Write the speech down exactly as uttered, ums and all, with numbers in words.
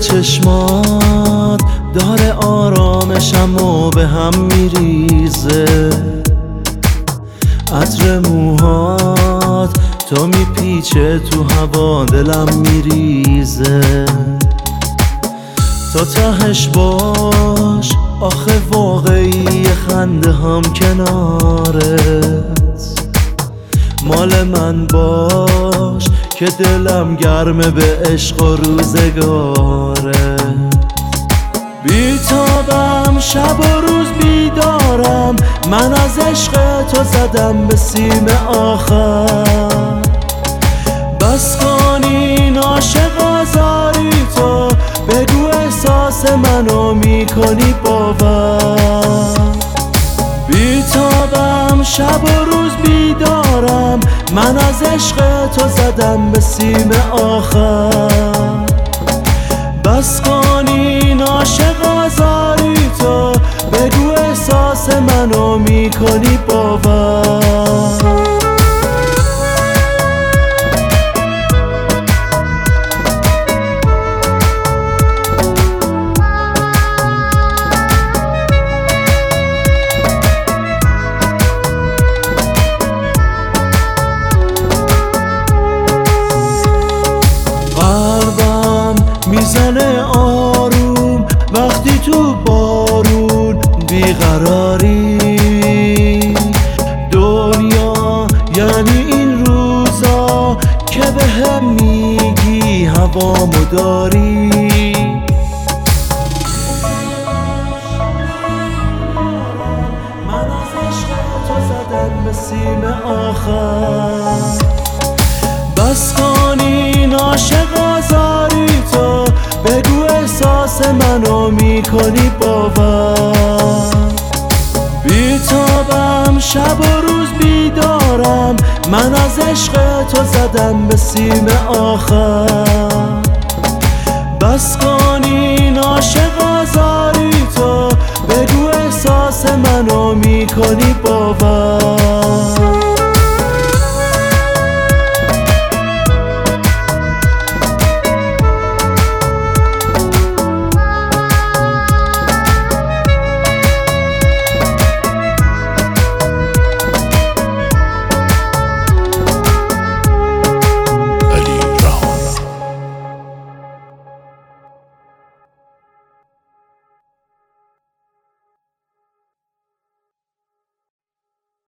چشمات داره آرامشم و به هم میریزه، عطر موهات تو میپیچه تو هوا دلم میریزه. تا تهش باش آخه واقعی خنده هم کنارت، مال من باش که دلم گرمه به عشق و روزگاره. بیتابم شب و روز بیدارم، من از عشق تو زدم به سیم آخر. بس کن این عاشق آزاری تو، بگو احساس منو میکنی باور. بیتابم شب و روز بیدارم، من از عشق تو زدم به سیم آخر. بس کن این عاشق آزاری تو، بگو احساس منو میکنی باور. میزنه آروم وقتی تو بارون بیقراری. دنیا یعنی این روزا که به هم میگی هوامو داری. من از عشق تو زدم به سیم آخر. بس کن این عاشق آزاری تو، بگو احساس منو میکنی باور. بیتابم شب و روز بیدارم، من از عشق تو زدم به سیم آخر. بس کن این عاشق آزاری تو، بگو احساس منو میکنی باور.